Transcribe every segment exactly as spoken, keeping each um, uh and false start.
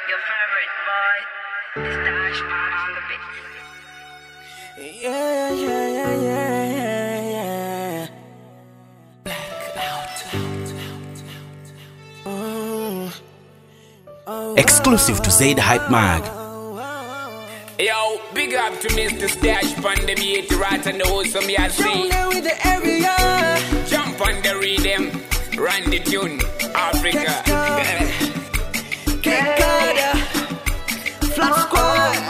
Your favorite boy is Dash Man on the beat. Yeah, yeah, yeah, yeah, yeah. Black out. Mm. Oh, Exclusive to Zaid Hype Mag. Yo, big up to Mister Stash on the beat, right and the wholesome me I see. down with the area. Jump on the rhythm, run the tune, Africa. Kick Carter, Flat Squad.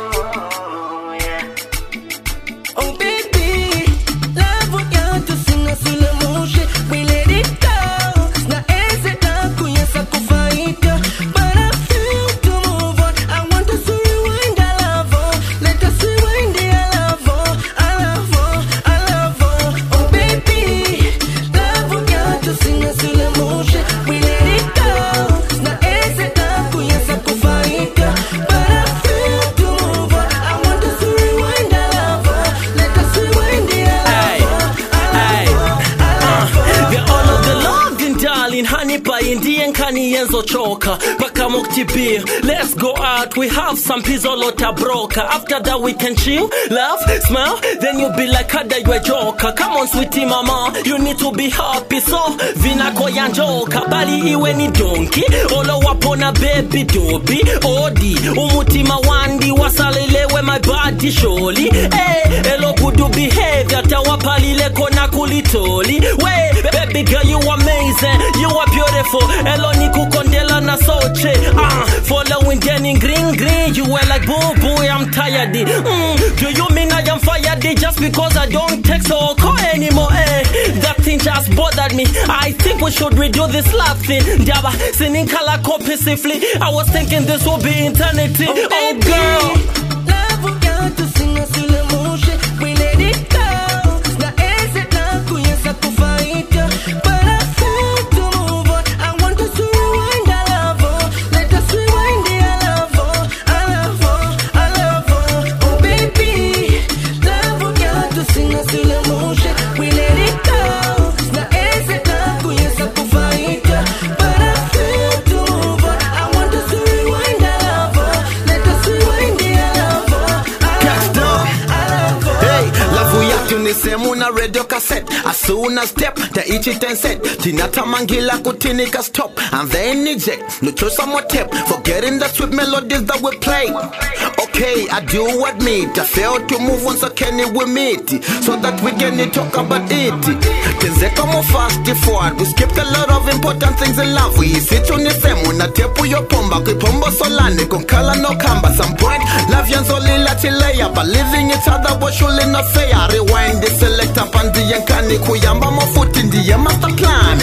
Oh baby, love what you to sing a sula motion. We let it go. Na eze na kuyesa kufaita, but I feel to move on. I want us to rewind our love on. Let us rewind the love on. I love on, I love on. Oh baby, love what you to sing a sula motion. We let it go. Na eze na kuyesa kufaita, but I feel to move on. I want us to rewind our love on. Let us rewind the love on. I love on, I love on. They're all of the loving darling, honey pie, Indian kani yenzo choka, baka mukti beer. Let's go out, we have some pizzolota broker. After that we can chill, laugh, smile, then you'll be like kada you a joker. Come on sweetie mama, you need to be happy. So, vina koyanjoka, bali iwe ni donkey. Olo wapona baby dobi, odi, umutima wandi, wasalelewe my body surely. Hey, elo kudu behavior, tawapalile kona kulitoli. Way, baby girl you amazing, you are beautiful. Elo ni kukondela na soche. Ah, following Jenny green green, you were like boo boo, I'm tired. Mm, do you mean I am fired just because I don't text or call anymore? Eh, that thing just bothered me. I think we should redo this love thing. Daba, singing color copy safely. I was thinking this will be eternity. Oh, oh girl, love what you to sing a sula motion. We let it go. Na eze na kuyesa kufaita, but I feel to move on. I want us to rewind our love on. Let us rewind the love on. I love on, I love on. Oh baby, love what you to sing a sula motion. We let it go. Na eze na kuyesa kufaita, but I feel to move on. I want us to rewind our love on. Let us rewind the love on. I Catch love on, them. I love on. Hey, lavu yatu ni semu na radio cassette. As soon as step, the ichi ten set. Tinata mangila kutinika stop. And then eject. No choice more tape. Forgetting the sweet melodies that we play. Okay, I do admit. I failed to move on, so can we meet? So that we can talk about it. Tenzeka mo fast forward. We skipped a lot of important things in love. We sit on the same. Na tepu yo pomba. Kwi pombo solane. Konkala no kamba. Some point. Love yanzoli latilea. But living each other was surely not fair. Rewind the select up and the yankani. Kuyamba mo foot in the master plan.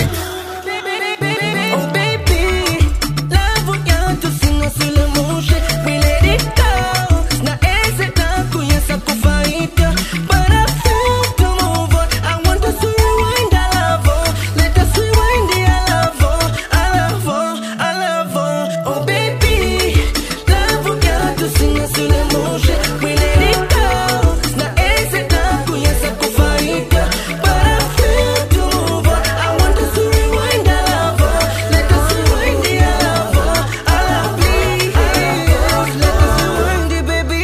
Oh baby, love what you to sing a sula motion. We let it go. Na eze na kuyesa kufaita, but I feel to move on. I want us to rewind our love on. Let us rewind the love on. I love on, I love on. Oh baby, love what you to sing a sula motion. We let it go. Na eze na kuyesa kufaita, but I feel to move on. I want us to rewind our love on. Let us rewind the love on. I love me. Let us rewind the baby.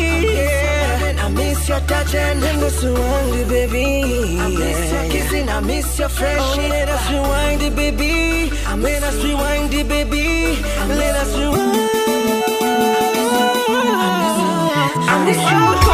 Yeah. I miss your touch and let us rewind the baby. I miss your kissing, I miss your fresh. Oh, let us rewind the baby. Let us rewind the baby. Let us rewind. I miss you.